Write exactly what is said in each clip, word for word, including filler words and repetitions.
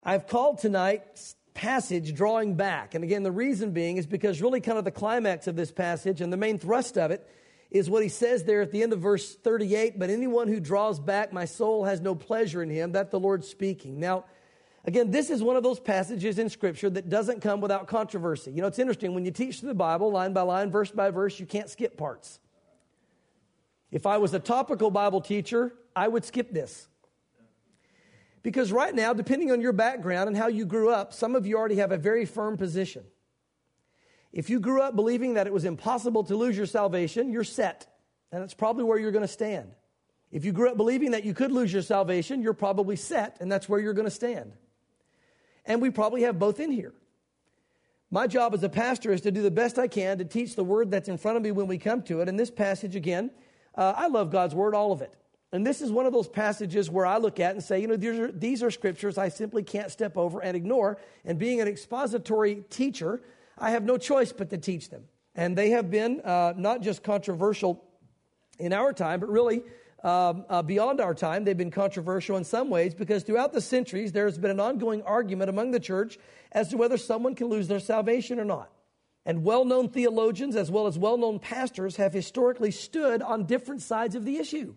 I've called tonight's passage Drawing Back. And again, the reason being is because really kind of the climax of this passage and the main thrust of it is what he says there at the end of verse thirty-eight, but anyone who draws back, my soul has no pleasure in him. That's the Lord speaking. Now, again, this is one of those passages in Scripture that doesn't come without controversy. You know, it's interesting. When you teach through the Bible, line by line, verse by verse, you can't skip parts. If I was a topical Bible teacher, I would skip this. Because right now, depending on your background and how you grew up, some of you already have a very firm position. If you grew up believing that it was impossible to lose your salvation, you're set. And that's probably where you're going to stand. If you grew up believing that you could lose your salvation, you're probably set, and that's where you're going to stand. And we probably have both in here. My job as a pastor is to do the best I can to teach the word that's in front of me when we come to it. And this passage, again, uh, I love God's word, all of it. And this is one of those passages where I look at and say, you know, these are, these are scriptures I simply can't step over and ignore. And being an expository teacher, I have no choice but to teach them. And they have been uh, not just controversial in our time, but really um, uh, beyond our time. They've been controversial in some ways because throughout the centuries, there's been an ongoing argument among the church as to whether someone can lose their salvation or not. And well-known theologians as well as well-known pastors have historically stood on different sides of the issue.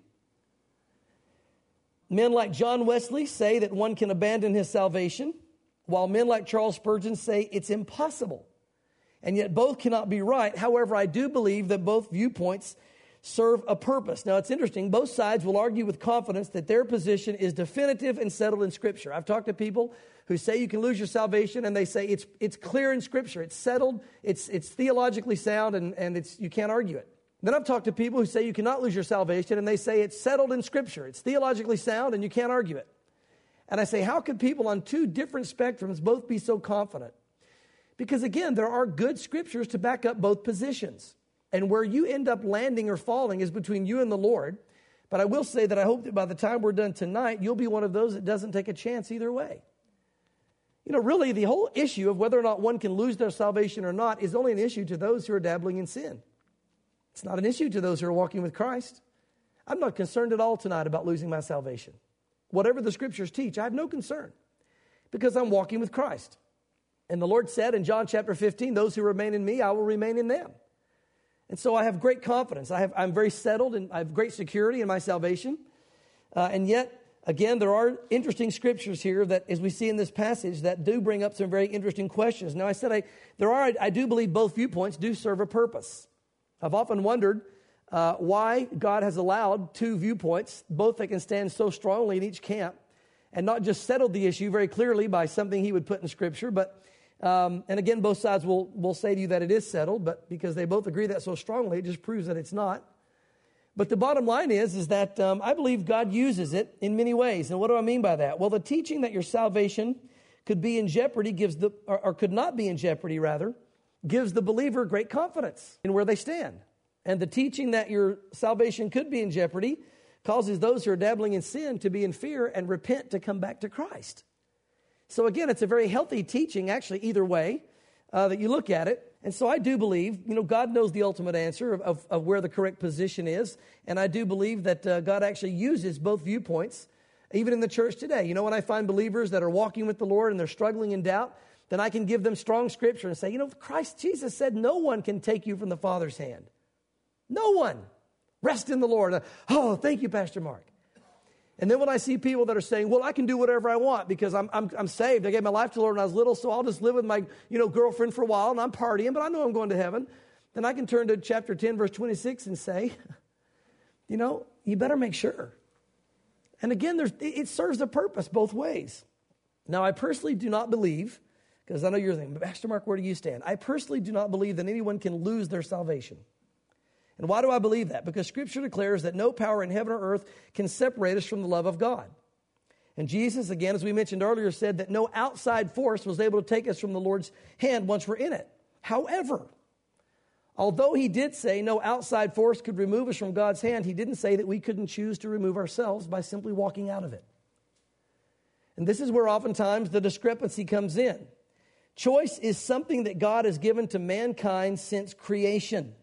Men like John Wesley say that one can abandon his salvation, while men like Charles Spurgeon say it's impossible. And yet both cannot be right. However, I do believe that both viewpoints serve a purpose. Now, it's interesting. Both sides will argue with confidence that their position is definitive and settled in Scripture. I've talked to people who say you can lose your salvation, and they say it's it's clear in Scripture. It's settled. It's it's theologically sound, and, and it's you can't argue it. Then I've talked to people who say you cannot lose your salvation, and they say it's settled in Scripture. It's theologically sound, and you can't argue it. And I say, how could people on two different spectrums both be so confident? Because again, there are good Scriptures to back up both positions. And where you end up landing or falling is between you and the Lord. But I will say that I hope that by the time we're done tonight, you'll be one of those that doesn't take a chance either way. You know, really, the whole issue of whether or not one can lose their salvation or not is only an issue to those who are dabbling in sin. It's not an issue to those who are walking with Christ. I'm not concerned at all tonight about losing my salvation. Whatever the Scriptures teach, I have no concern because I'm walking with Christ. And the Lord said in John chapter fifteen, those who remain in me, I will remain in them. And so I have great confidence. I have, I'm very settled and I have great security in my salvation. Uh, and yet, again, there are interesting scriptures here that, as we see in this passage, that do bring up some very interesting questions. Now, I said I, there are, I do believe both viewpoints do serve a purpose. I've often wondered uh, why God has allowed two viewpoints, both that can stand so strongly in each camp, and not just settled the issue very clearly by something he would put in Scripture, but Um, and again, both sides will, will say to you that it is settled, but because they both agree that so strongly, it just proves that it's not. But the bottom line is, is that um, I believe God uses it in many ways. And what do I mean by that? Well, the teaching that your salvation could be in jeopardy gives the, or, or could not be in jeopardy, rather, gives the believer great confidence in where they stand. And the teaching that your salvation could be in jeopardy causes those who are dabbling in sin to be in fear and repent to come back to Christ. So again, it's a very healthy teaching, actually, either way uh, that you look at it. And so I do believe, you know, God knows the ultimate answer of, of, of where the correct position is. And I do believe that uh, God actually uses both viewpoints, even in the church today. You know, when I find believers that are walking with the Lord and they're struggling in doubt, then I can give them strong scripture and say, you know, Christ Jesus said no one can take you from the Father's hand. No one. Rest in the Lord. Oh, thank you, Pastor Mark. And then when I see people that are saying, well, I can do whatever I want because I'm I'm, I'm saved. I gave my life to the Lord when I was little, so I'll just live with my you know girlfriend for a while and I'm partying, but I know I'm going to heaven. Then I can turn to chapter ten, verse twenty-six and say, you know, you better make sure. And again, there's it serves a purpose both ways. Now, I personally do not believe, because I know you're thinking, Pastor Mark, where do you stand? I personally do not believe that anyone can lose their salvation. And why do I believe that? Because Scripture declares that no power in heaven or earth can separate us from the love of God. And Jesus, again, as we mentioned earlier, said that no outside force was able to take us from the Lord's hand once we're in it. However, although he did say no outside force could remove us from God's hand, he didn't say that we couldn't choose to remove ourselves by simply walking out of it. And this is where oftentimes the discrepancy comes in. Choice is something that God has given to mankind since creation.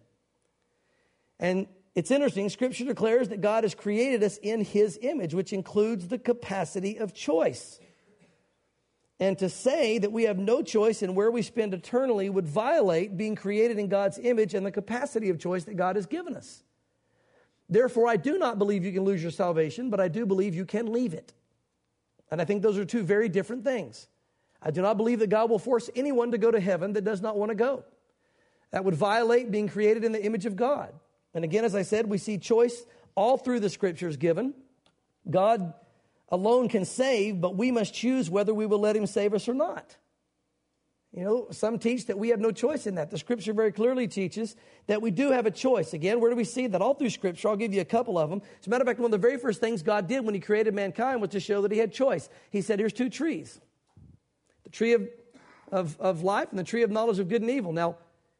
And it's interesting, Scripture declares that God has created us in His image, which includes the capacity of choice. And to say that we have no choice in where we spend eternally would violate being created in God's image and the capacity of choice that God has given us. Therefore, I do not believe you can lose your salvation, but I do believe you can leave it. And I think those are two very different things. I do not believe that God will force anyone to go to heaven that does not want to go. That would violate being created in the image of God. And again, as I said, we see choice all through the scriptures given. God alone can save, but we must choose whether we will let him save us or not. You know, some teach that we have no choice in that. The scripture very clearly teaches that we do have a choice. Again, where do we see that? All through scripture. I'll give you a couple of them. As a matter of fact, one of the very first things God did when he created mankind was to show that he had choice. He said, here's two trees. The tree of, of, of life and the tree of knowledge of good and evil. Now,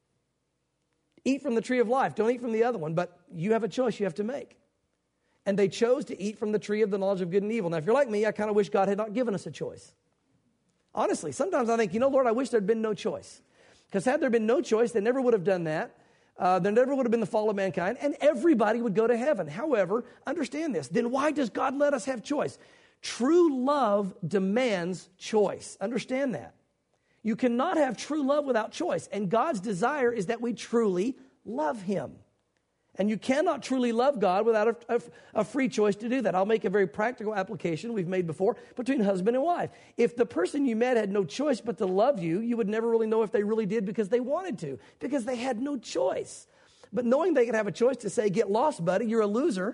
eat from the tree of life. Don't eat from the other one, but you have a choice you have to make. And they chose to eat from the tree of the knowledge of good and evil. Now, if you're like me, I kind of wish God had not given us a choice. Honestly, sometimes I think, you know, Lord, I wish there had been no choice. Because had there been no choice, they never would have done that. Uh, there never would have been the fall of mankind, and everybody would go to heaven. However, understand this. Then why does God let us have choice? True love demands choice. Understand that. You cannot have true love without choice. And God's desire is that we truly love him. And you cannot truly love God without a, a, a free choice to do that. I'll make a very practical application we've made before between husband and wife. If the person you met had no choice but to love you, you would never really know if they really did because they wanted to, because they had no choice. But knowing they could have a choice to say, get lost, buddy, you're a loser,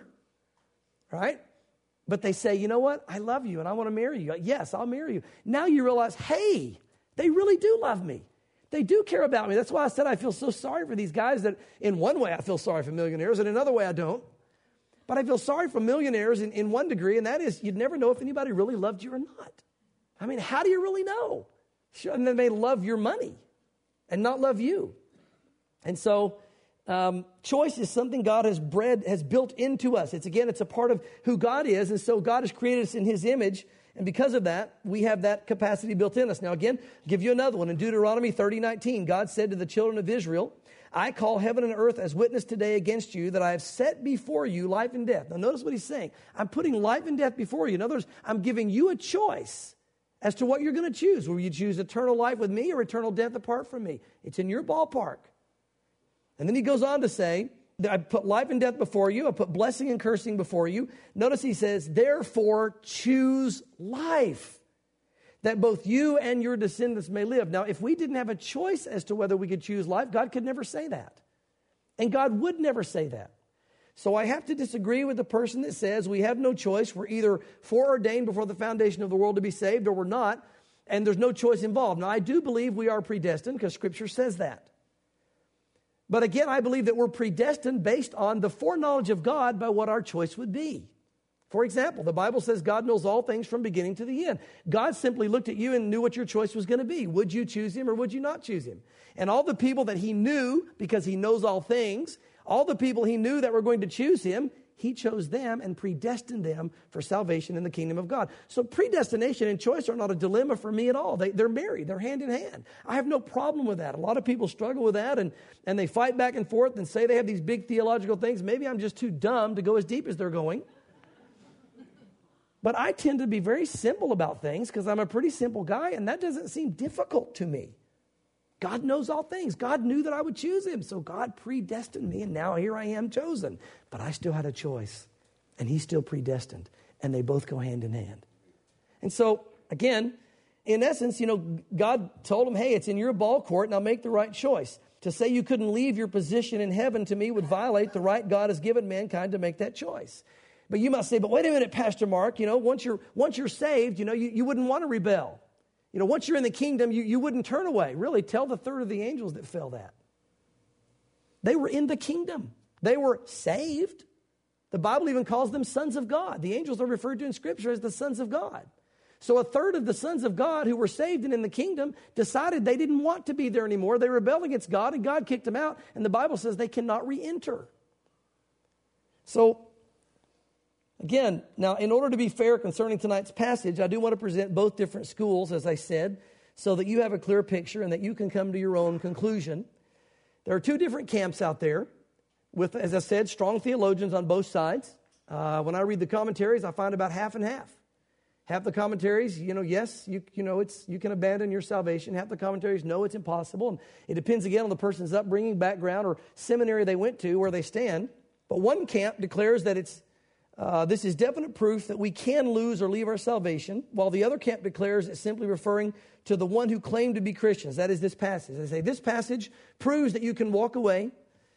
right? But they say, you know what? I love you and I want to marry you. Yes, I'll marry you. Now you realize, hey, they really do love me. They do care about me. That's why I said I feel so sorry for these guys that in one way I feel sorry for millionaires and in another way I don't. But I feel sorry for millionaires in, in one degree, and that is you'd never know if anybody really loved you or not. I mean, how do you really know? Sure, and they may love your money and not love you. And so um, choice is something God has bred, has built into us. It's again, it's a part of who God is, and so God has created us in his image. And because of that, we have that capacity built in us. Now again, I'll give you another one. In Deuteronomy thirty nineteen, God said to the children of Israel, I call heaven and earth as witness today against you that I have set before you life and death. Now notice what he's saying. I'm putting life and death before you. In other words, I'm giving you a choice as to what you're going to choose. Will you choose eternal life with me or eternal death apart from me? It's in your ballpark. And then he goes on to say, I put life and death before you. I put blessing and cursing before you. Notice he says, therefore choose life, that both you and your descendants may live. Now, if we didn't have a choice as to whether we could choose life, God could never say that. And God would never say that. So I have to disagree with the person that says we have no choice. We're either foreordained before the foundation of the world to be saved or we're not, and there's no choice involved. Now, I do believe we are predestined because Scripture says that. But again, I believe that we're predestined based on the foreknowledge of God by what our choice would be. For example, the Bible says God knows all things from beginning to the end. God simply looked at you and knew what your choice was going to be. Would you choose him or would you not choose him? And all the people that he knew, because he knows all things, all the people he knew that were going to choose him, he chose them and predestined them for salvation in the kingdom of God. So predestination and choice are not a dilemma for me at all. They, they're married. They're hand in hand. I have no problem with that. A lot of people struggle with that, and, and they fight back and forth and say they have these big theological things. Maybe I'm just too dumb to go as deep as they're going. But I tend to be very simple about things because I'm a pretty simple guy, and that doesn't seem difficult to me. God knows all things. God knew that I would choose him. So God predestined me, and now here I am chosen. But I still had a choice, and he's still predestined. And they both go hand in hand. And so, again, in essence, you know, God told him, hey, it's in your ball court, now make the right choice. To say you couldn't leave your position in heaven to me would violate the right God has given mankind to make that choice. But you must say, but wait a minute, Pastor Mark, you know, once you're, once you're saved, you know, you, you wouldn't want to rebel. You know, once you're in the kingdom, you, you wouldn't turn away. Really, tell the third of the angels that fell that. They were in the kingdom. They were saved. The Bible even calls them sons of God. The angels are referred to in Scripture as the sons of God. So a third of the sons of God who were saved and in the kingdom decided they didn't want to be there anymore. They rebelled against God, and God kicked them out. And the Bible says they cannot re-enter. So, again, now, in order to be fair concerning tonight's passage, I do want to present both different schools, as I said, so that you have a clear picture and that you can come to your own conclusion. There are two different camps out there with, as I said, strong theologians on both sides. Uh, when I read the commentaries, I find about half and half. Half the commentaries, you know, yes, you, you know, it's you can abandon your salvation. Half the commentaries, no, it's impossible. And it depends again on the person's upbringing, background, or seminary they went to, where they stand. But one camp declares that it's uh, this is definite proof that we can lose or leave our salvation, while the other camp declares it's simply referring to the one who claimed to be Christians. That is this passage. They say this passage proves that you can walk away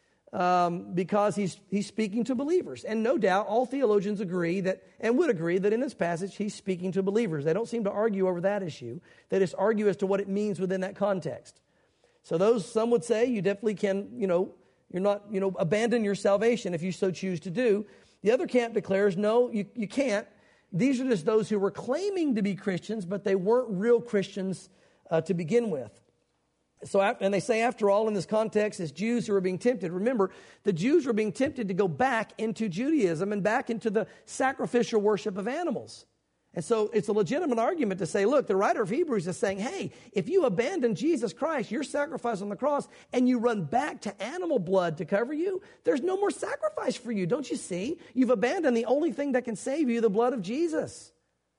um, because he's he's speaking to believers. And no doubt, all theologians agree that, and would agree that in this passage he's speaking to believers. They don't seem to argue over that issue. They just argue as to what it means within that context. So those, some would say, you definitely can, you know, you're not, you know, abandon your salvation if you so choose to do. The other camp declares, no, you, you can't. These are just those who were claiming to be Christians, but they weren't real Christians uh, to begin with. So, and they say, after all, in this context, it's Jews who are being tempted. Remember, the Jews were being tempted to go back into Judaism and back into the sacrificial worship of animals. And so it's a legitimate argument to say, look, the writer of Hebrews is saying, hey, if you abandon Jesus Christ, your sacrifice on the cross, and you run back to animal blood to cover you, there's no more sacrifice for you. Don't you see? You've abandoned the only thing that can save you, the blood of Jesus.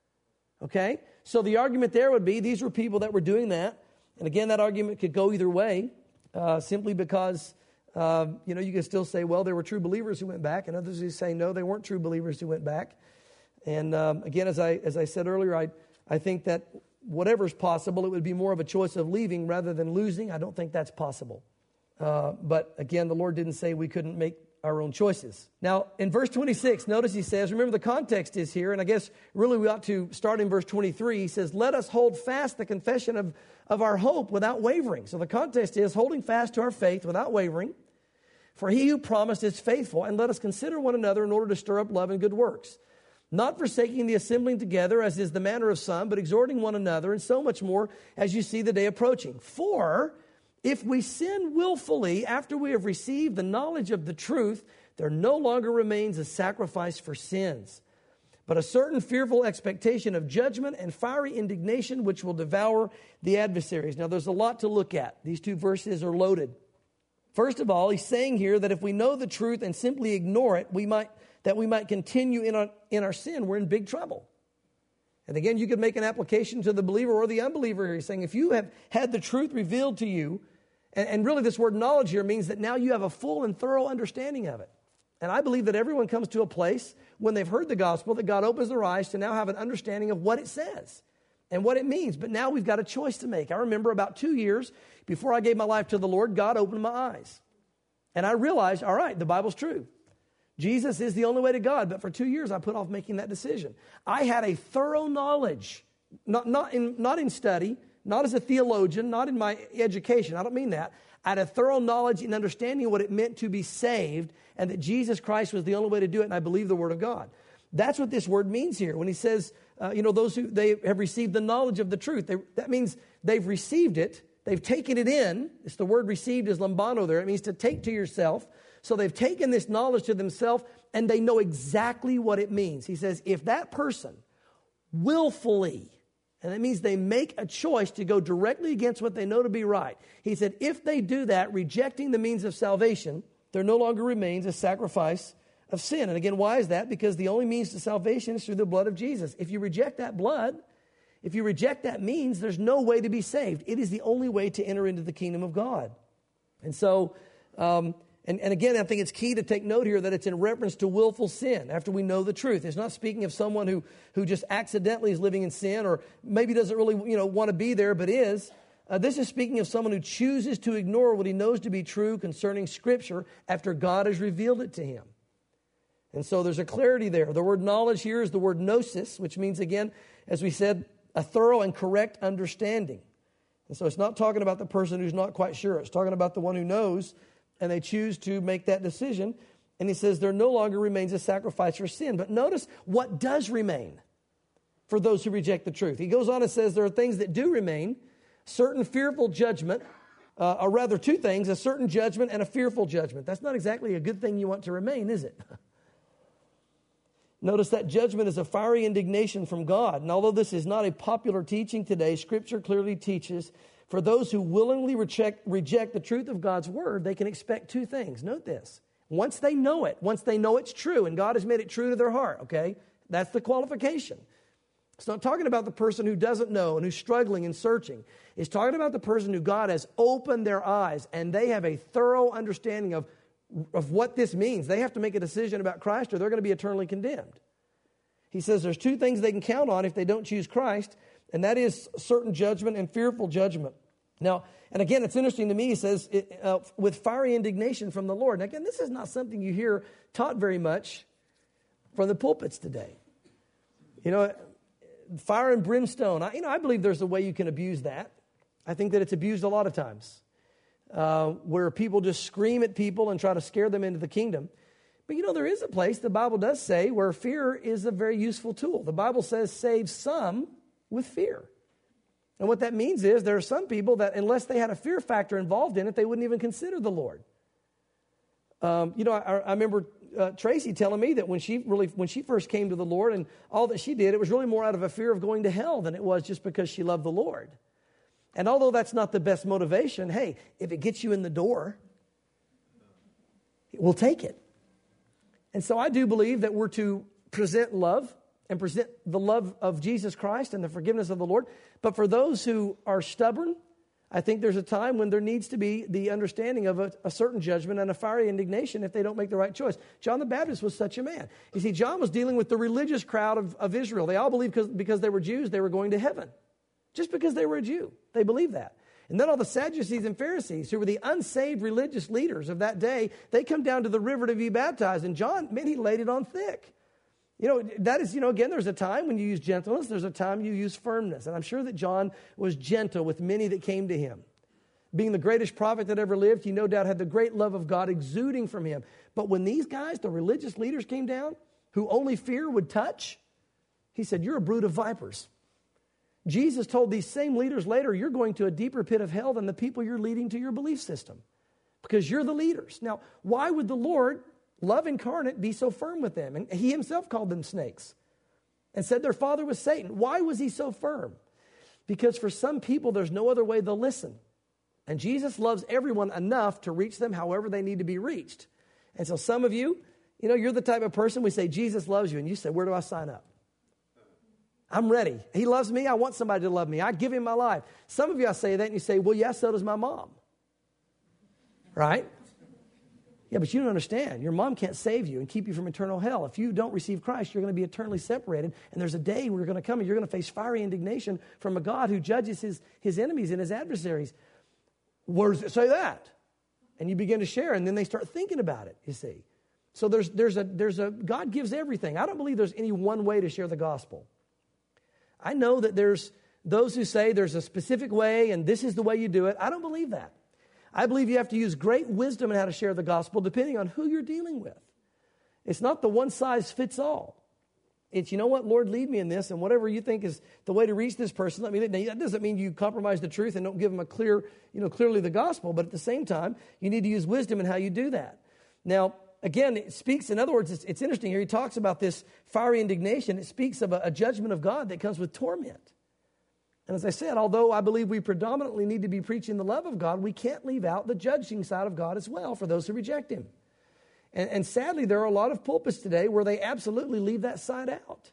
Okay? So the argument there would be, these were people that were doing that. And again, that argument could go either way, uh, simply because, uh, you know, you can still say, well, there were true believers who went back, and others who say, no, they weren't true believers who went back. And um, again, as I as I said earlier, I, I think that whatever's possible, it would be more of a choice of leaving rather than losing. I don't think that's possible. Uh, but again, the Lord didn't say we couldn't make our own choices. Now, in verse twenty-six, notice he says, remember the context is here, and I guess really we ought to start in verse twenty-three. He says, let us hold fast the confession of, of our hope without wavering. So the context is holding fast to our faith without wavering. For he who promised is faithful, and let us consider one another in order to stir up love and good works. Not forsaking the assembling together, as is the manner of some, but exhorting one another, and so much more as you see the day approaching. For if we sin willfully after we have received the knowledge of the truth, there no longer remains a sacrifice for sins, but a certain fearful expectation of judgment and fiery indignation which will devour the adversaries. Now, there's a lot to look at. These two verses are loaded. First of all, he's saying here that if we know the truth and simply ignore it, we might that we might continue in our, in our sin, we're in big trouble. And again, you could make an application to the believer or the unbeliever here. He's saying if you have had the truth revealed to you, and, and really this word knowledge here means that now you have a full and thorough understanding of it. And I believe that everyone comes to a place when they've heard the gospel that God opens their eyes to now have an understanding of what it says and what it means. But now we've got a choice to make. I remember about two years before I gave my life to the Lord, God opened my eyes. And I realized, all right, the Bible's true. Jesus is the only way to God, but for two years I put off making that decision. I had a thorough knowledge, not, not, in, not in study, not as a theologian, not in my education. I don't mean that. I had a thorough knowledge and understanding of what it meant to be saved and that Jesus Christ was the only way to do it, and I believe the Word of God. That's what this word means here. When he says, uh, you know, those who they have received the knowledge of the truth, they, that means they've received it, they've taken it in. It's the word received is lambano there. It means to take to yourself. So they've taken this knowledge to themselves, and they know exactly what it means. He says, if that person willfully, and that means they make a choice to go directly against what they know to be right. He said, if they do that, rejecting the means of salvation, there no longer remains a sacrifice of sin. And again, why is that? Because the only means to salvation is through the blood of Jesus. If you reject that blood, if you reject that means, there's no way to be saved. It is the only way to enter into the kingdom of God. And so, um, And, and again, I think it's key to take note here that it's in reference to willful sin after we know the truth. It's not speaking of someone who, who just accidentally is living in sin or maybe doesn't really you know, want to be there but is. Uh, this is speaking of someone who chooses to ignore what he knows to be true concerning Scripture after God has revealed it to him. And so there's a clarity there. The word knowledge here is the word gnosis, which means, again, as we said, a thorough and correct understanding. And so it's not talking about the person who's not quite sure. It's talking about the one who knows, and they choose to make that decision. And he says there no longer remains a sacrifice for sin. But notice what does remain for those who reject the truth. He goes on and says there are things that do remain, certain fearful judgment, uh, or rather two things, a certain judgment and a fearful judgment. That's not exactly a good thing you want to remain, is it? Notice that judgment is a fiery indignation from God. And although this is not a popular teaching today, Scripture clearly teaches for those who willingly reject, reject the truth of God's Word, they can expect two things. Note this. Once they know it, once they know it's true, and God has made it true to their heart, okay? That's the qualification. It's not talking about the person who doesn't know and who's struggling and searching. It's talking about the person who God has opened their eyes and they have a thorough understanding of, of what this means. They have to make a decision about Christ or they're going to be eternally condemned. He says there's two things they can count on if they don't choose Christ, and that is certain judgment and fearful judgment. Now, and again, it's interesting to me, he says, it, uh, with fiery indignation from the Lord. And again, this is not something you hear taught very much from the pulpits today. You know, fire and brimstone. I, you know, I believe there's a way you can abuse that. I think that it's abused a lot of times, uh, where people just scream at people and try to scare them into the kingdom. But you know, there is a place, the Bible does say, where fear is a very useful tool. The Bible says, save some with fear. And what that means is there are some people that unless they had a fear factor involved in it, they wouldn't even consider the Lord. Um, you know, I, I remember uh, Tracy telling me that when she really, when she first came to the Lord and all that she did, it was really more out of a fear of going to hell than it was just because she loved the Lord. And although that's not the best motivation, hey, if it gets you in the door, we'll take it. And so I do believe that we're to present love and present the love of Jesus Christ and the forgiveness of the Lord. But for those who are stubborn, I think there's a time when there needs to be the understanding of a, a certain judgment and a fiery indignation if they don't make the right choice. John the Baptist was such a man. You see, John was dealing with the religious crowd of, of Israel. They all believed because, because they were Jews, they were going to heaven. Just because they were a Jew. They believed that. And then all the Sadducees and Pharisees, who were the unsaved religious leaders of that day, they come down to the river to be baptized. And John, man, he laid it on thick. You know, that is, you know, again, there's a time when you use gentleness. There's a time you use firmness. And I'm sure that John was gentle with many that came to him. Being the greatest prophet that ever lived, he no doubt had the great love of God exuding from him. But when these guys, the religious leaders, came down, who only fear would touch, he said, you're a brood of vipers. Jesus told these same leaders later, you're going to a deeper pit of hell than the people you're leading to your belief system because you're the leaders. Now, why would the Lord, love incarnate, be so firm with them? And he himself called them snakes and said their father was Satan. Why was he so firm? Because for some people, there's no other way they'll listen. And Jesus loves everyone enough to reach them however they need to be reached. And so some of you, you know, you're the type of person, we say, Jesus loves you. And you say, where do I sign up? I'm ready. He loves me. I want somebody to love me. I give him my life. Some of you, I say that and you say, well, yes, so does my mom. Right? Yeah, but you don't understand. Your mom can't save you and keep you from eternal hell. If you don't receive Christ, you're going to be eternally separated. And there's a day where you're going to come and you're going to face fiery indignation from a God who judges his, his enemies and his adversaries. Where does it say that? And you begin to share, and then they start thinking about it, you see. So there's, there's a, there's a, God gives everything. I don't believe there's any one way to share the gospel. I know that there's those who say there's a specific way and this is the way you do it. I don't believe that. I believe you have to use great wisdom in how to share the gospel depending on who you're dealing with. It's not the one size fits all. It's, you know what, Lord, lead me in this, and whatever you think is the way to reach this person, let me lead. Now, that doesn't mean you compromise the truth and don't give them a clear, you know, clearly the gospel, but at the same time, you need to use wisdom in how you do that. Now, again, it speaks, in other words, it's, it's interesting here. He talks about this fiery indignation. It speaks of a, a judgment of God that comes with torment. And as I said, although I believe we predominantly need to be preaching the love of God, we can't leave out the judging side of God as well for those who reject him. And, and sadly, there are a lot of pulpits today where they absolutely leave that side out.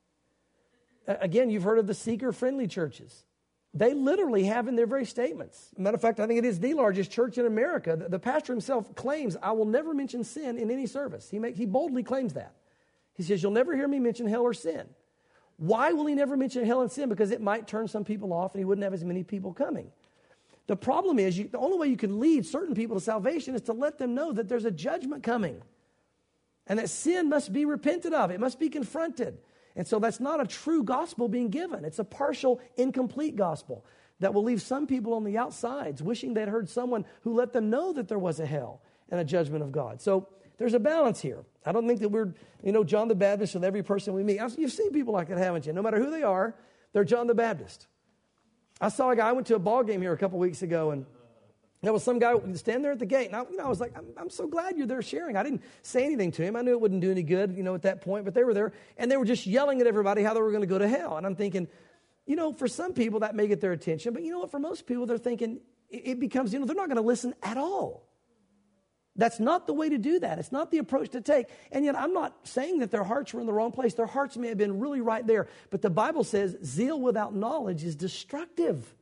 Uh, again, you've heard of the seeker-friendly churches. They literally have in their very statements. Matter of fact, I think it is the largest church in America. The, the pastor himself claims, I will never mention sin in any service. He, make, he boldly claims that. He says, you'll never hear me mention hell or sin. Why will he never mention hell and sin? Because it might turn some people off and he wouldn't have as many people coming. The problem is, you, the only way you can lead certain people to salvation is to let them know that there's a judgment coming and that sin must be repented of. It must be confronted. And so that's not a true gospel being given. It's a partial, incomplete gospel that will leave some people on the outsides wishing they'd heard someone who let them know that there was a hell and a judgment of God. So there's a balance here. I don't think that we're, you know, John the Baptist with every person we meet. You've seen people like that, haven't you? No matter who they are, they're John the Baptist. I saw a guy, I went to a ball game here a couple weeks ago, and there was some guy standing there at the gate. And I, you know, I was like, I'm, I'm so glad you're there sharing. I didn't say anything to him. I knew it wouldn't do any good, you know, at that point. But they were there, and they were just yelling at everybody how they were going to go to hell. And I'm thinking, you know, for some people that may get their attention. But you know what? For most people, they're thinking it, it becomes, you know, they're not going to listen at all. That's not the way to do that. It's not the approach to take. And yet I'm not saying that their hearts were in the wrong place. Their hearts may have been really right there. But the Bible says zeal without knowledge is destructive.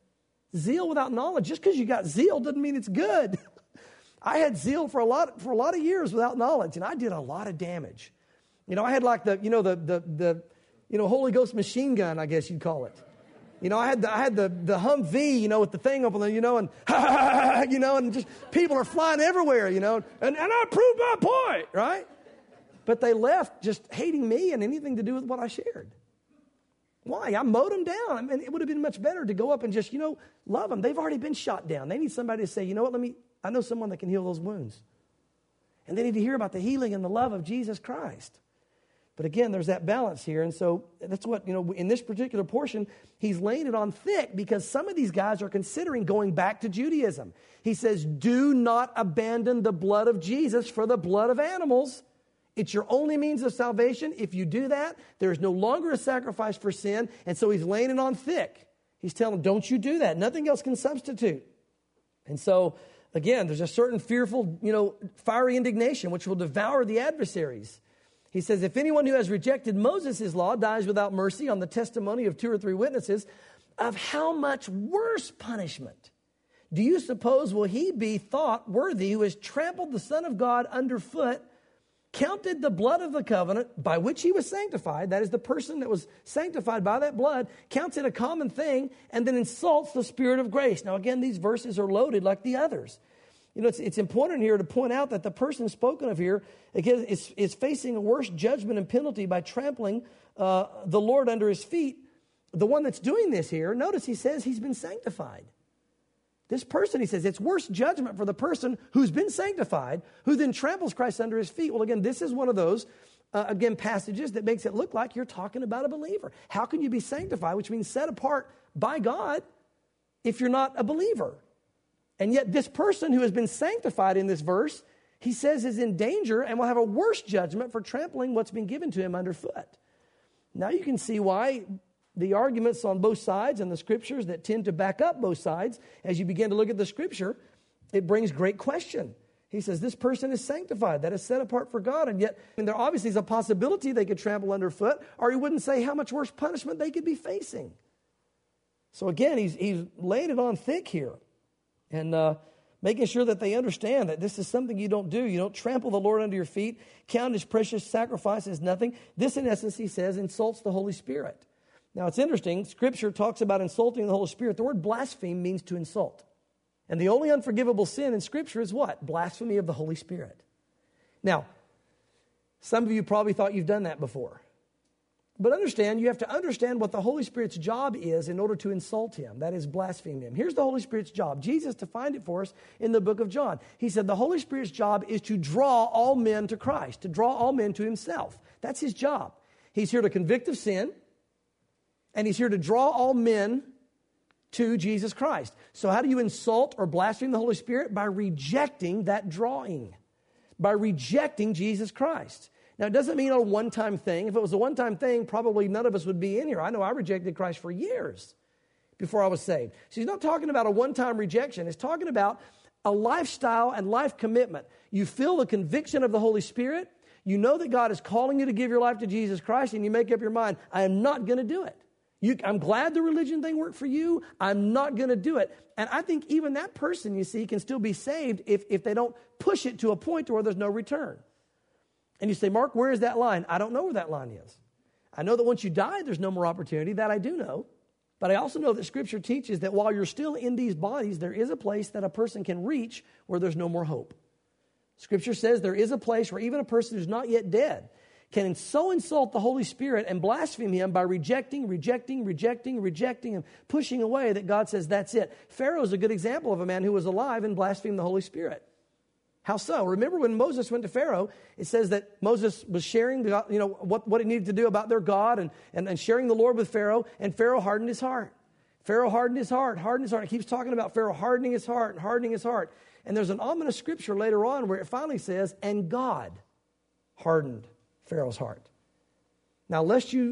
Zeal without knowledge. Just because you got zeal doesn't mean it's good. I had zeal for a lot for a lot of years without knowledge, and I did a lot of damage. You know, I had like the, you know, the the the you know, Holy Ghost machine gun, I guess you'd call it. You know, I had the, I had the, the Humvee, you know, with the thing up on the, you know, and, you know, and just people are flying everywhere, you know, and, and I proved my point, right? But they left just hating me and anything to do with what I shared. Why? I mowed them down. I mean, it would have been much better to go up and just, you know, love them. They've already been shot down. They need somebody to say, you know what, let me, I know someone that can heal those wounds. And they need to hear about the healing and the love of Jesus Christ. But again, there's that balance here. And so that's what, you know, in this particular portion, he's laying it on thick because some of these guys are considering going back to Judaism. He says, do not abandon the blood of Jesus for the blood of animals. It's your only means of salvation. If you do that, there is no longer a sacrifice for sin. And so he's laying it on thick. He's telling them, don't you do that. Nothing else can substitute. And so, again, there's a certain fearful, you know, fiery indignation which will devour the adversaries. He says, if anyone who has rejected Moses' law dies without mercy on the testimony of two or three witnesses, of how much worse punishment do you suppose will he be thought worthy who has trampled the Son of God underfoot, counted the blood of the covenant by which he was sanctified, that is the person that was sanctified by that blood, counts it a common thing, and then insults the Spirit of grace. Now again, these verses are loaded like the others. You know, it's, it's important here to point out that the person spoken of here, again, is, is facing a worse judgment and penalty by trampling uh, the Lord under his feet. The one that's doing this here, notice he says he's been sanctified. This person, he says, it's worse judgment for the person who's been sanctified, who then tramples Christ under his feet. Well, again, this is one of those, uh, again, passages that makes it look like you're talking about a believer. How can you be sanctified, which means set apart by God, if you're not a believer? And yet this person who has been sanctified in this verse, he says is in danger and will have a worse judgment for trampling what's been given to him underfoot. Now you can see why the arguments on both sides and the scriptures that tend to back up both sides, as you begin to look at the scripture, it brings great question. He says this person is sanctified, that is set apart for God, and yet and there obviously is a possibility they could trample underfoot, or he wouldn't say how much worse punishment they could be facing. So again, he's, he's laying it on thick here. And uh, making sure that they understand that this is something you don't do. You don't trample the Lord under your feet, count his precious sacrifice as nothing. This, in essence, he says, insults the Holy Spirit. Now, it's interesting. Scripture talks about insulting the Holy Spirit. The word blaspheme means to insult. And the only unforgivable sin in Scripture is what? Blasphemy of the Holy Spirit. Now, some of you probably thought you've done that before. But understand, you have to understand what the Holy Spirit's job is in order to insult him. That is, blaspheme him. Here's the Holy Spirit's job. Jesus defined it for us in the book of John. He said the Holy Spirit's job is to draw all men to Christ, to draw all men to himself. That's his job. He's here to convict of sin, and he's here to draw all men to Jesus Christ. So how do you insult or blaspheme the Holy Spirit? By rejecting that drawing, by rejecting Jesus Christ. Now, it doesn't mean a one-time thing. If it was a one-time thing, probably none of us would be in here. I know I rejected Christ for years before I was saved. So he's not talking about a one-time rejection. He's talking about a lifestyle and life commitment. You feel the conviction of the Holy Spirit. You know that God is calling you to give your life to Jesus Christ, and you make up your mind, I am not going to do it. You, I'm glad the religion thing worked for you. I'm not going to do it. And I think even that person, you see, can still be saved if, if they don't push it to a point to where there's no return. And you say, Mark, where is that line? I don't know where that line is. I know that once you die, there's no more opportunity. That I do know. But I also know that Scripture teaches that while you're still in these bodies, there is a place that a person can reach where there's no more hope. Scripture says there is a place where even a person who's not yet dead can so insult the Holy Spirit and blaspheme him by rejecting, rejecting, rejecting, rejecting, and pushing away that God says that's it. Pharaoh is a good example of a man who was alive and blasphemed the Holy Spirit. How so? Remember when Moses went to Pharaoh, it says that Moses was sharing the, you know, what, what he needed to do about their God and, and, and sharing the Lord with Pharaoh, and Pharaoh hardened his heart. Pharaoh hardened his heart, hardened his heart. It keeps talking about Pharaoh hardening his heart and hardening his heart. And there's an ominous scripture later on where it finally says, and God hardened Pharaoh's heart. Now, lest you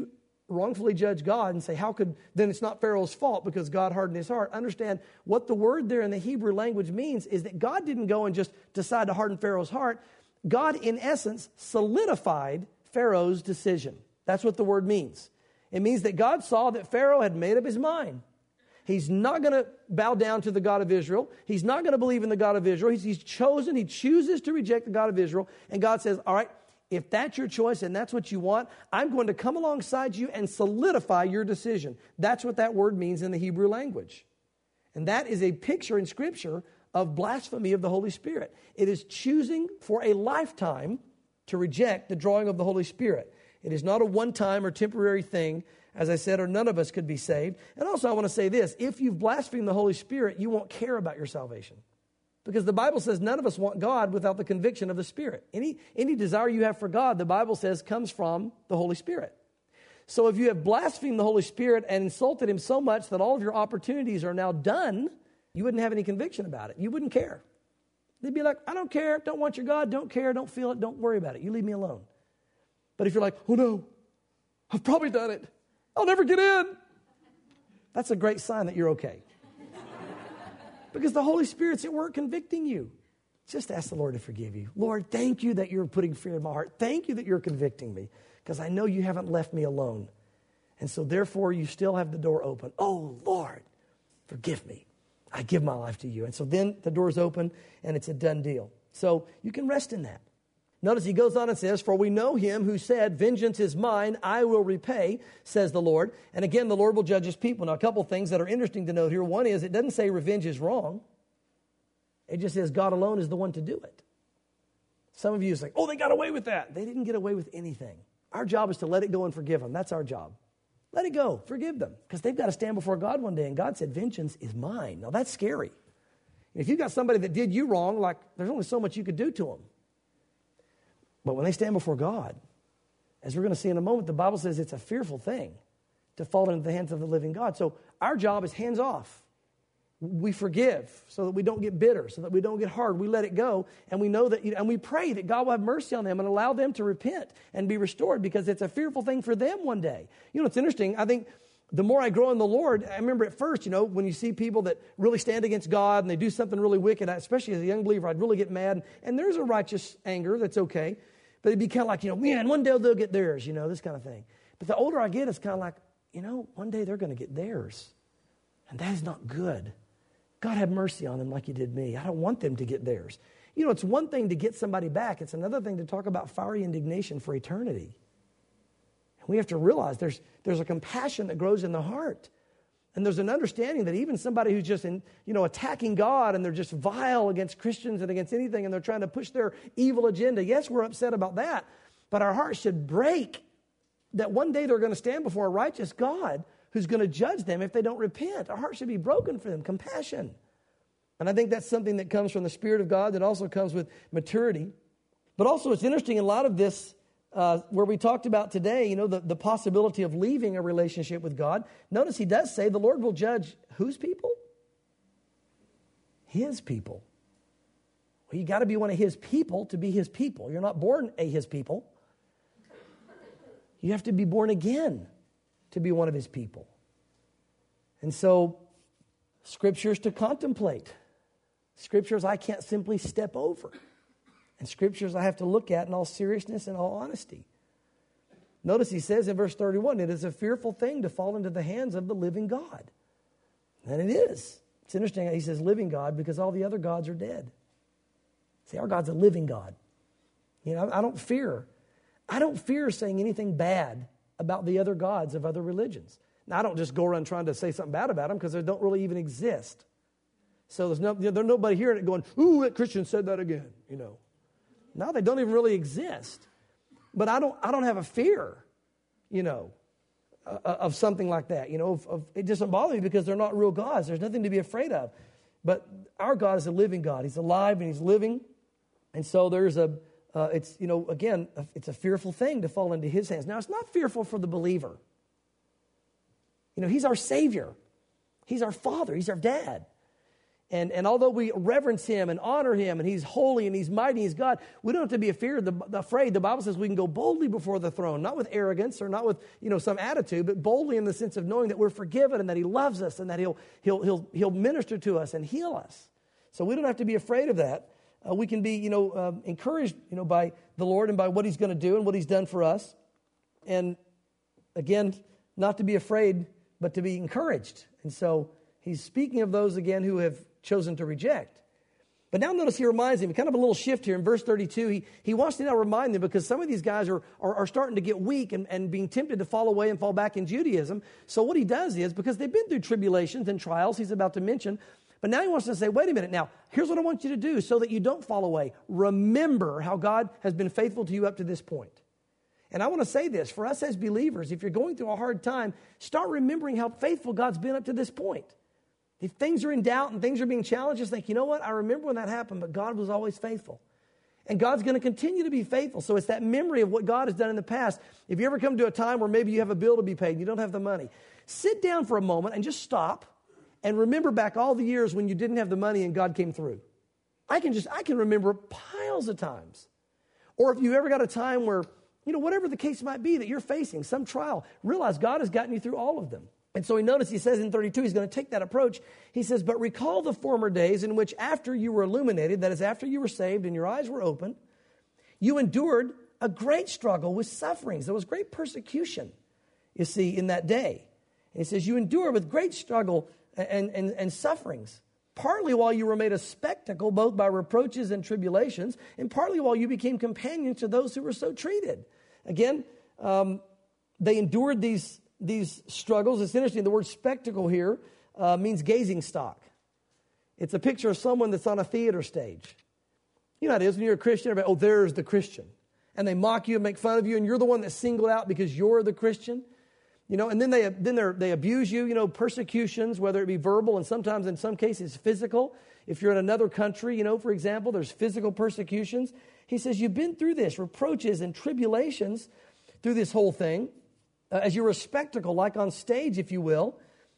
wrongfully judge God and say, how could, then it's not Pharaoh's fault because God hardened his heart. Understand what the word there in the Hebrew language means is that God didn't go and just decide to harden Pharaoh's heart. God, in essence, solidified Pharaoh's decision. That's what the word means. It means that God saw that Pharaoh had made up his mind. He's not going to bow down to the God of Israel. He's not going to believe in the God of Israel. He's, he's chosen, he chooses to reject the God of Israel. And God says, all right, if that's your choice and that's what you want, I'm going to come alongside you and solidify your decision. That's what that word means in the Hebrew language. And that is a picture in Scripture of blasphemy of the Holy Spirit. It is choosing for a lifetime to reject the drawing of the Holy Spirit. It is not a one-time or temporary thing, as I said, or none of us could be saved. And also I want to say this, if you've blasphemed the Holy Spirit, you won't care about your salvation. Because the Bible says none of us want God without the conviction of the Spirit. Any, any desire you have for God, the Bible says, comes from the Holy Spirit. So if you have blasphemed the Holy Spirit and insulted him so much that all of your opportunities are now done, you wouldn't have any conviction about it. You wouldn't care. They'd be like, I don't care, don't want your God, don't care, don't feel it, don't worry about it. You leave me alone. But if you're like, oh no, I've probably done it. I'll never get in. That's a great sign that you're okay. Because the Holy Spirit's at work convicting you. Just ask the Lord to forgive you. Lord, thank you that you're putting fear in my heart. Thank you that you're convicting me because I know you haven't left me alone. And so therefore you still have the door open. Oh, Lord, forgive me. I give my life to you. And so then the door's open and it's a done deal. So you can rest in that. Notice he goes on and says, for we know him who said, vengeance is mine, I will repay, says the Lord. And again, the Lord will judge his people. Now, a couple of things that are interesting to note here. One is it doesn't say revenge is wrong. It just says God alone is the one to do it. Some of you say, oh, they got away with that. They didn't get away with anything. Our job is to let it go and forgive them. That's our job. Let it go. Forgive them. Because they've got to stand before God one day. And God said, vengeance is mine. Now, that's scary. If you've got somebody that did you wrong, like there's only so much you could do to them. But when they stand before God, as we're going to see in a moment, the Bible says it's a fearful thing to fall into the hands of the living God. So our job is hands off. We forgive so that we don't get bitter, so that we don't get hard. We let it go, and we know that, and we pray that God will have mercy on them and allow them to repent and be restored because it's a fearful thing for them one day. You know, it's interesting. I think the more I grow in the Lord, I remember at first, you know, when you see people that really stand against God and they do something really wicked, especially as a young believer, I'd really get mad. And there's a righteous anger that's okay. But it'd be kind of like, you know, man, one day they'll get theirs, you know, this kind of thing. But the older I get, it's kind of like, you know, one day they're going to get theirs. And that is not good. God have mercy on them like you did me. I don't want them to get theirs. You know, it's one thing to get somebody back. It's another thing to talk about fiery indignation for eternity. And we have to realize there's, there's a compassion that grows in the heart. And there's an understanding that even somebody who's just, in, you know, attacking God and they're just vile against Christians and against anything and they're trying to push their evil agenda. Yes, we're upset about that. But our hearts should break that one day they're going to stand before a righteous God who's going to judge them if they don't repent. Our hearts should be broken for them. Compassion. And I think that's something that comes from the Spirit of God that also comes with maturity. But also it's interesting, a lot of this Uh, where we talked about today, you know, the, the possibility of leaving a relationship with God. Notice he does say the Lord will judge whose people? His people. Well, you got to be one of his people to be his people. You're not born a his people. You have to be born again to be one of his people. And so, scriptures to contemplate. Scriptures I can't simply step over. And scriptures I have to look at in all seriousness and all honesty. Notice he says in verse thirty-one, it is a fearful thing to fall into the hands of the living God. And it is. It's interesting he says living God because all the other gods are dead. See, our God's a living God. You know, I don't fear. I don't fear saying anything bad about the other gods of other religions. Now, I don't just go around trying to say something bad about them because they don't really even exist. So there's no, there's nobody hearing it going, ooh, that Christian said that again, you know. No, they don't even really exist. But I don't I don't have a fear, you know, uh, of something like that. You know, of, of, it doesn't bother me because they're not real gods. There's nothing to be afraid of. But our God is a living God. He's alive and he's living. And so there's a, uh, it's, you know, again, it's a fearful thing to fall into his hands. Now, it's not fearful for the believer. You know, he's our Savior. He's our Father. He's our Dad. And, and although we reverence him and honor him, and he's holy and he's mighty, he's God, we don't have to be afraid. The, afraid. The Bible says we can go boldly before the throne, not with arrogance or not with, you know, some attitude, but boldly in the sense of knowing that we're forgiven and that he loves us and that he'll, he'll, he'll, he'll minister to us and heal us. So we don't have to be afraid of that. Uh, we can be, you know, uh, encouraged, you know, by the Lord and by what he's going to do and what he's done for us. And again, not to be afraid, but to be encouraged. And so he's speaking of those again who have chosen to reject. But now notice he reminds them, kind of a little shift here in verse thirty-two. He, he wants to now remind them because some of these guys are, are, are starting to get weak and, and being tempted to fall away and fall back in Judaism. So what he does is, because they've been through tribulations and trials he's about to mention, but now he wants to say, wait a minute, now, here's what I want you to do so that you don't fall away. Remember how God has been faithful to you up to this point. And I want to say this, for us as believers, if you're going through a hard time, start remembering how faithful God's been up to this point. If things are in doubt and things are being challenged, just think, you know what? I remember when that happened, but God was always faithful. And God's going to continue to be faithful. So it's that memory of what God has done in the past. If you ever come to a time where maybe you have a bill to be paid and you don't have the money, sit down for a moment and just stop and remember back all the years when you didn't have the money and God came through. I can just, I can remember piles of times. Or if you ever got a time where, you know, whatever the case might be that you're facing, some trial, realize God has gotten you through all of them. And so he notice he says in thirty-two, he's going to take that approach. He says, but recall the former days in which after you were illuminated, that is after you were saved and your eyes were open, you endured a great struggle with sufferings. There was great persecution, you see, in that day. And he says, you endure with great struggle and, and, and sufferings, partly while you were made a spectacle, both by reproaches and tribulations, and partly while you became companions to those who were so treated. Again, um, they endured these These struggles. It's interesting, the word spectacle here uh, means gazing stock. It's a picture of someone that's on a theater stage. You know how it is when you're a Christian, everybody, oh, there's the Christian. And they mock you and make fun of you, and you're the one that's singled out because you're the Christian. You know, and then they then they they abuse you, you know, persecutions, whether it be verbal and sometimes in some cases physical. If you're in another country, you know, for example, there's physical persecutions. He says, you've been through this, reproaches and tribulations through this whole thing. Uh, as you were a spectacle, like on stage, if you will,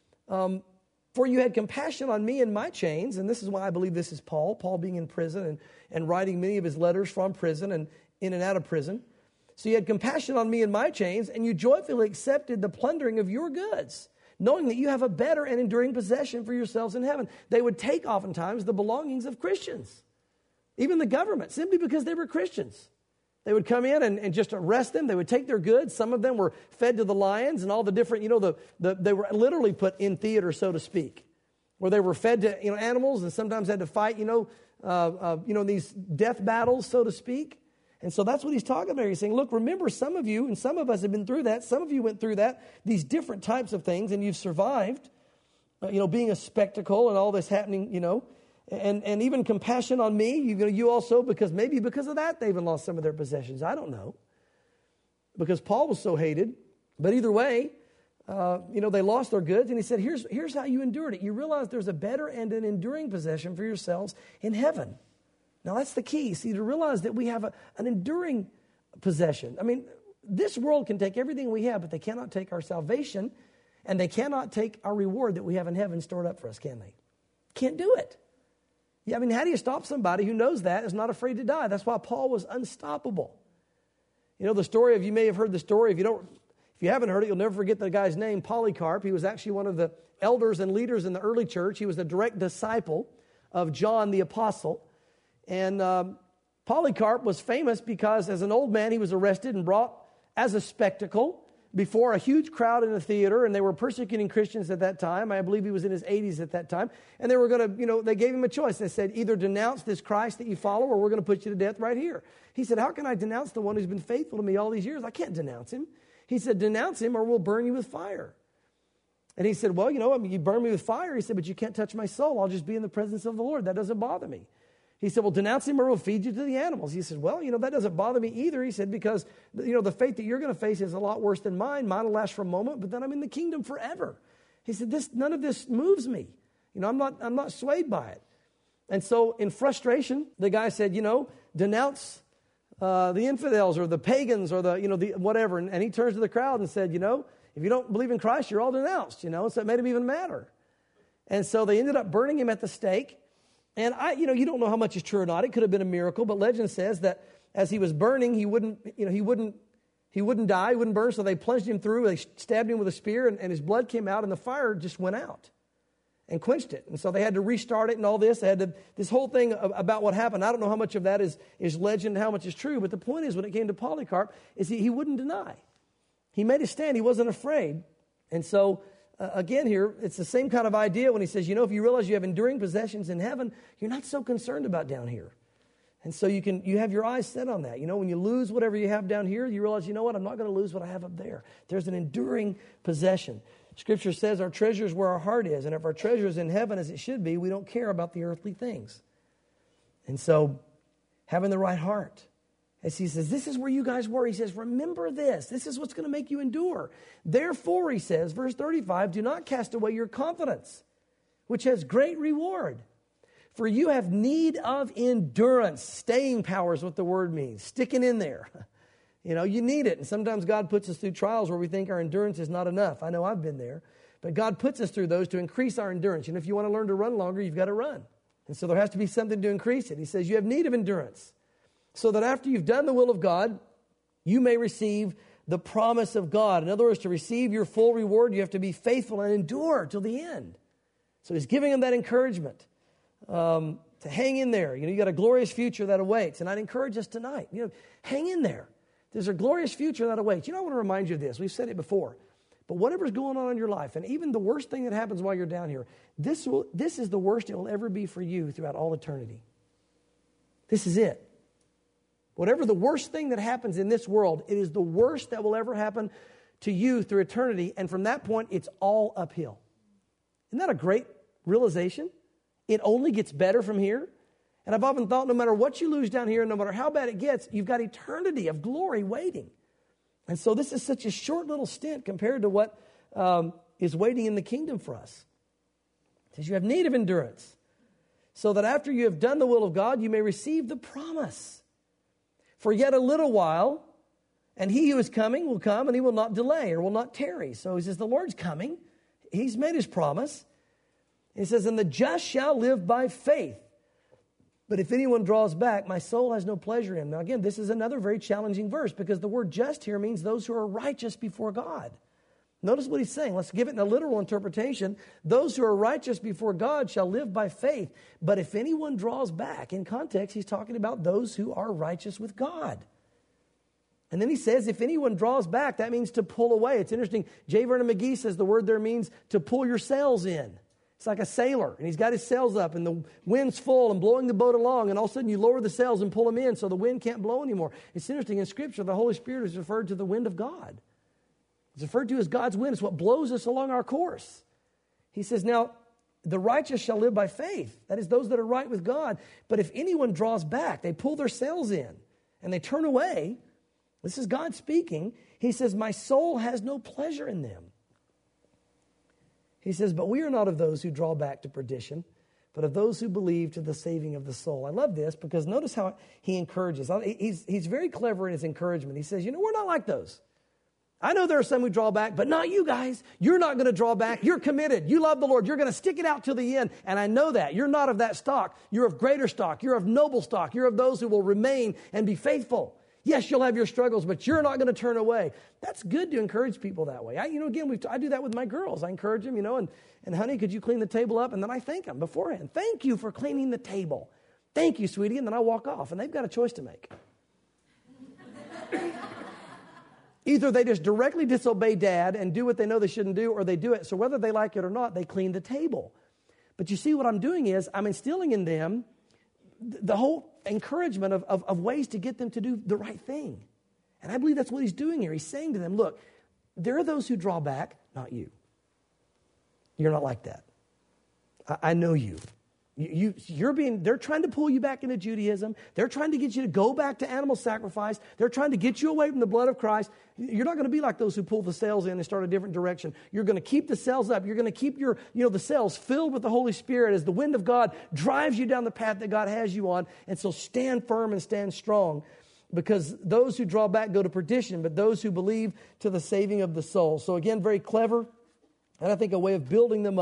um, for you had compassion on me and my chains, and this is why I believe this is Paul, Paul being in prison and, and writing many of his letters from prison and in and out of prison. So you had compassion on me and my chains, and you joyfully accepted the plundering of your goods, knowing that you have a better and enduring possession for yourselves in heaven. They would take oftentimes the belongings of Christians, even the government, simply because they were Christians. They would come in and, and just arrest them. They would take their goods. Some of them were fed to the lions and all the different, you know, the, the they were literally put in theater, so to speak, where they were fed to, you know, animals and sometimes had to fight, you know, uh, uh, you know, these death battles, so to speak. And so that's what he's talking about. He's saying, look, remember, some of you, and some of us have been through that. Some of you went through that, these different types of things, and you've survived, uh, you know, being a spectacle and all this happening, you know. And and even compassion on me, you, you also, because maybe because of that, they even lost some of their possessions. I don't know. Because Paul was so hated. But either way, uh, you know, they lost their goods. And he said, here's, here's how you endured it. You realize there's a better and an enduring possession for yourselves in heaven. Now, that's the key. See, to realize that we have a, an enduring possession. I mean, this world can take everything we have, but they cannot take our salvation. And they cannot take our reward that we have in heaven stored up for us, can they? Can't do it. Yeah, I mean, how do you stop somebody who knows that, is not afraid to die? That's why Paul was unstoppable. You know, the story of, you may have heard the story. If you don't, if you haven't heard it, you'll never forget the guy's name, Polycarp. He was actually one of the elders and leaders in the early church. He was a direct disciple of John the Apostle. And um, Polycarp was famous because as an old man, he was arrested and brought as a spectacle before a huge crowd in a theater, and they were persecuting Christians at that time. I believe he was in his eighties at that time. And they were going to, you know, they gave him a choice. They said, either denounce this Christ that you follow, or we're going to put you to death right here. He said, how can I denounce the one who's been faithful to me all these years? I can't denounce him. He said, denounce him or we'll burn you with fire. And he said, well, you know, I mean, you burn me with fire. He said, but you can't touch my soul. I'll just be in the presence of the Lord. That doesn't bother me. He said, well, denounce him or we'll feed you to the animals. He said, well, you know, that doesn't bother me either. He said, because, you know, the fate that you're going to face is a lot worse than mine. Mine will last for a moment, but then I'm in the kingdom forever. He said, this, none of this moves me. You know, I'm not, I'm not swayed by it. And so in frustration, the guy said, you know, denounce uh, the infidels or the pagans or the, you know, the whatever. And, and he turns to the crowd and said, you know, if you don't believe in Christ, you're all denounced, you know. So it made him even madder. And so they ended up burning him at the stake. And I, you know, you don't know how much is true or not. It could have been a miracle, but legend says that as he was burning, he wouldn't, you know, he wouldn't, he wouldn't die, he wouldn't burn. So they plunged him through, they stabbed him with a spear, and, and his blood came out, and the fire just went out and quenched it. And so they had to restart it and all this. They had to, this whole thing about what happened. I don't know how much of that is, is legend and how much is true, but the point is when it came to Polycarp is he, he wouldn't deny. He made a stand. He wasn't afraid. And so, uh, again here, it's the same kind of idea when he says, you know, if you realize you have enduring possessions in heaven, you're not so concerned about down here. And so you can you have your eyes set on that. You know, when you lose whatever you have down here, you realize, you know what, I'm not going to lose what I have up there. There's an enduring possession. Scripture says our treasure is where our heart is. And if our treasure is in heaven as it should be, we don't care about the earthly things. And so having the right heart. As he says, this is where you guys were. He says, remember this. This is what's going to make you endure. Therefore, he says, verse thirty-five, do not cast away your confidence, which has great reward. For you have need of endurance. Staying power is what the word means. Sticking in there. You know, you need it. And sometimes God puts us through trials where we think our endurance is not enough. I know I've been there. But God puts us through those to increase our endurance. And if you want to learn to run longer, you've got to run. And so there has to be something to increase it. He says you have need of endurance, so that after you've done the will of God, you may receive the promise of God. In other words, to receive your full reward, you have to be faithful and endure till the end. So he's giving them that encouragement um, to hang in there. You know, you got a glorious future that awaits. And I'd encourage us tonight, you know, hang in there. There's a glorious future that awaits. You know, I want to remind you of this. We've said it before. But whatever's going on in your life, and even the worst thing that happens while you're down here, this will, this is the worst it will ever be for you throughout all eternity. This is it. Whatever the worst thing that happens in this world, it is the worst that will ever happen to you through eternity. And from that point, it's all uphill. Isn't that a great realization? It only gets better from here. And I've often thought no matter what you lose down here, no matter how bad it gets, you've got eternity of glory waiting. And so this is such a short little stint compared to what um, is waiting in the kingdom for us. It says you have need of endurance, so that after you have done the will of God, you may receive the promise. For yet a little while, and he who is coming will come, and he will not delay or will not tarry. So he says, the Lord's coming. He's made his promise. He says, and the just shall live by faith. But if anyone draws back, my soul has no pleasure in him. Now again, this is another very challenging verse, because the word just here means those who are righteous before God. Notice what he's saying. Let's give it in a literal interpretation. Those who are righteous before God shall live by faith. But if anyone draws back, in context, he's talking about those who are righteous with God. And then he says, if anyone draws back, that means to pull away. It's interesting. J. Vernon McGee says the word there means to pull your sails in. It's like a sailor, and he's got his sails up, and the wind's full and blowing the boat along, and all of a sudden you lower the sails and pull them in so the wind can't blow anymore. It's interesting. In Scripture, the Holy Spirit is referred to the wind of God. It's referred to as God's wind. It's what blows us along our course. He says, now, the righteous shall live by faith. That is, those that are right with God. But if anyone draws back, they pull their sails in, and they turn away. This is God speaking. He says, my soul has no pleasure in them. He says, but we are not of those who draw back to perdition, but of those who believe to the saving of the soul. I love this because notice how he encourages. He's, he's very clever in his encouragement. He says, you know, we're not like those. I know there are some who draw back, but not you guys. You're not going to draw back. You're committed. You love the Lord. You're going to stick it out till the end. And I know that. You're not of that stock. You're of greater stock. You're of noble stock. You're of those who will remain and be faithful. Yes, you'll have your struggles, but you're not going to turn away. That's good to encourage people that way. I, you know, again, we've, I do that with my girls. I encourage them, you know, and, and honey, could you clean the table up? And then I thank them beforehand. Thank you for cleaning the table. Thank you, sweetie. And then I walk off, and they've got a choice to make. Either they just directly disobey dad and do what they know they shouldn't do, or they do it. So whether they like it or not, they clean the table. But you see, what I'm doing is I'm instilling in them the whole encouragement of, of, of ways to get them to do the right thing. And I believe that's what he's doing here. He's saying to them, look, there are those who draw back, not you. You're not like that. I, I know you. You, you. You're being, they're trying to pull you back into Judaism. They're trying to get you to go back to animal sacrifice. They're trying to get you away from the blood of Christ. You're not going to be like those who pull the sails in and start a different direction. You're going to keep the sails up. You're going to keep your, you know, the sails filled with the Holy Spirit as the wind of God drives you down the path that God has you on. And so stand firm and stand strong, because those who draw back go to perdition, but those who believe to the saving of the soul. So again, very clever, and I think a way of building them up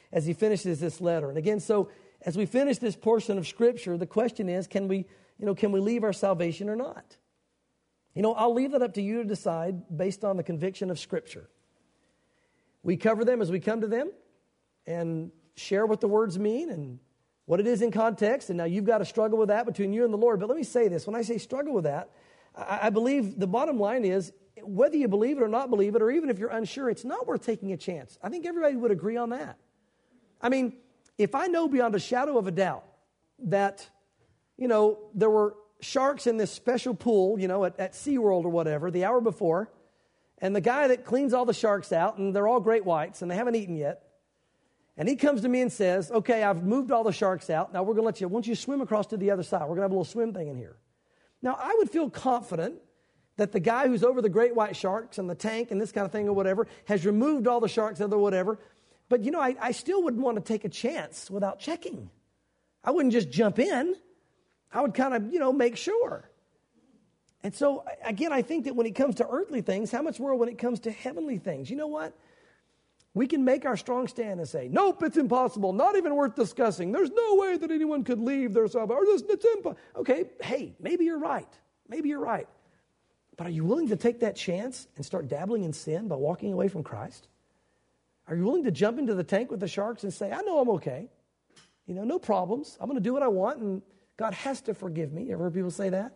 as he finishes this letter. And again, so as we finish this portion of Scripture, the question is, can we, you know, can we leave our salvation or not? You know, I'll leave that up to you to decide based on the conviction of Scripture. We cover them as we come to them and share what the words mean and what it is in context. And now you've got to struggle with that between you and the Lord. But let me say this. When I say struggle with that, I, I believe the bottom line is, whether you believe it or not believe it, or even if you're unsure, it's not worth taking a chance. I think everybody would agree on that. I mean, if I know beyond a shadow of a doubt that, you know, there were sharks in this special pool, you know, at, at SeaWorld or whatever, the hour before, and the guy that cleans all the sharks out, and they're all great whites, and they haven't eaten yet, and he comes to me and says, okay, I've moved all the sharks out. Now we're going to let you, why don't you swim across to the other side? We're going to have a little swim thing in here. Now, I would feel confident that the guy who's over the great white sharks and the tank and this kind of thing or whatever has removed all the sharks and the whatever. But, you know, I, I still wouldn't want to take a chance without checking. I wouldn't just jump in. I would kind of, you know, make sure. And so, again, I think that when it comes to earthly things, how much more when it comes to heavenly things? You know what? We can make our strong stand and say, nope, it's impossible, not even worth discussing. There's no way that anyone could leave their salvation. Or it's impossible. Okay, hey, maybe you're right. Maybe you're right. But are you willing to take that chance and start dabbling in sin by walking away from Christ? Are you willing to jump into the tank with the sharks and say, I know I'm okay. You know, no problems. I'm going to do what I want, and God has to forgive me. Ever heard people say that?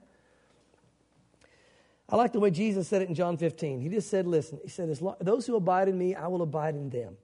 I like the way Jesus said it in John fifteen. He just said, listen, he said, as long, those who abide in me, I will abide in them.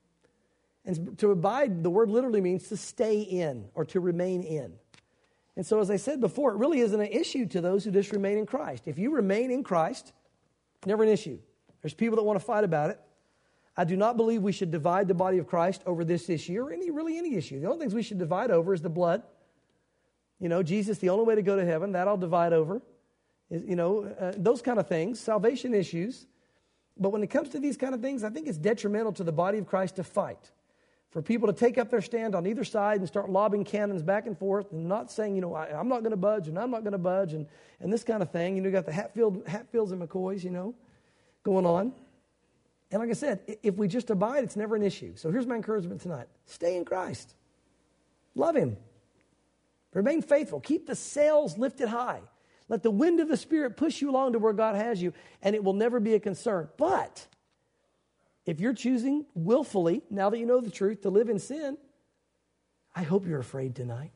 And to abide, the word literally means to stay in or to remain in. And so, as I said before, it really isn't an issue to those who just remain in Christ. If you remain in Christ, never an issue. There's people that want to fight about it. I do not believe we should divide the body of Christ over this issue or any really any issue. The only things we should divide over is the blood. You know, Jesus, the only way to go to heaven, that I'll divide over. Is, you know, uh, those kind of things, salvation issues. But when it comes to these kind of things, I think it's detrimental to the body of Christ to fight. For people to take up their stand on either side and start lobbing cannons back and forth and not saying, you know, I, I'm not going to budge and I'm not going to budge and, and this kind of thing. You know, you got the Hatfield, Hatfields and McCoys, you know, going on. And like I said, if we just abide, it's never an issue. So here's my encouragement tonight. Stay in Christ. Love Him. Remain faithful. Keep the sails lifted high. Let the wind of the Spirit push you along to where God has you, and it will never be a concern. But if you're choosing willfully, now that you know the truth, to live in sin, I hope you're afraid tonight.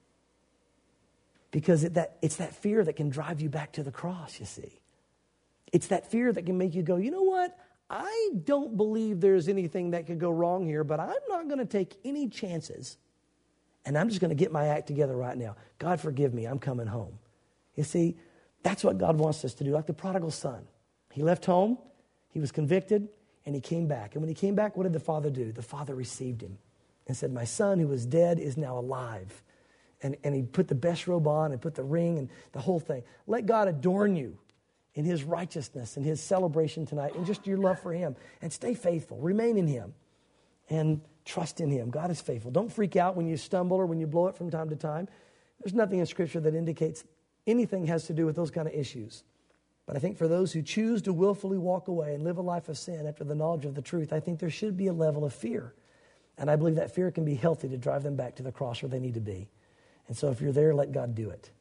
Because it, that, it's that fear that can drive you back to the cross, you see. It's that fear that can make you go, you know what? I don't believe there's anything that could go wrong here, but I'm not going to take any chances. And I'm just going to get my act together right now. God, forgive me. I'm coming home. You see, that's what God wants us to do, like the prodigal son. He left home, he was convicted, and he came back. And when he came back, what did the father do? The father received him and said, my son who was dead is now alive. And, and he put the best robe on and put the ring and the whole thing. Let God adorn you in His righteousness and His celebration tonight and just your love for Him. And stay faithful. Remain in Him and trust in Him. God is faithful. Don't freak out when you stumble or when you blow it from time to time. There's nothing in Scripture that indicates anything has to do with those kind of issues. But I think for those who choose to willfully walk away and live a life of sin after the knowledge of the truth, I think there should be a level of fear. And I believe that fear can be healthy to drive them back to the cross where they need to be. And so if you're there, let God do it.